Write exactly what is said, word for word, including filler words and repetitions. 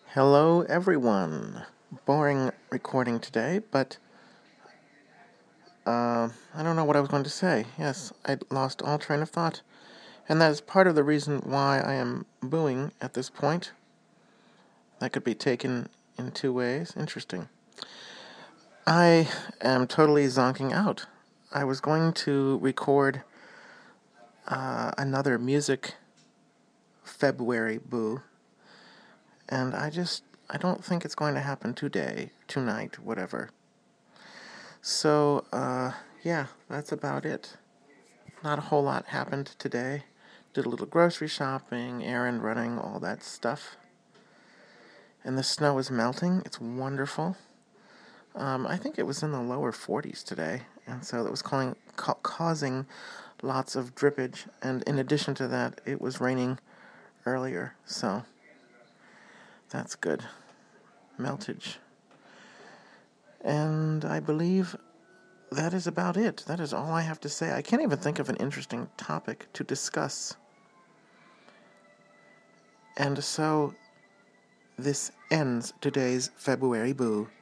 Hello, everyone. Boring recording today, but uh, I don't know what I was going to say. Yes, I lost all train of thought. And that is part of the reason why I am booing at this point. That could be taken in two ways. Interesting. I am totally zonking out. I was going to record uh, another music February boo, and I just, I don't think it's going to happen today, tonight, whatever. So, uh, yeah, that's about it. Not a whole lot happened today. Did a little grocery shopping, errand running, all that stuff. And the snow is melting. It's wonderful. Um, I think it was in the lower forties today, and so that was calling, ca- causing lots of drippage. And in addition to that, it was raining earlier, so that's good. Meltage. And I believe that is about it. That is all I have to say. I can't even think of an interesting topic to discuss. And so this ends today's February Boo.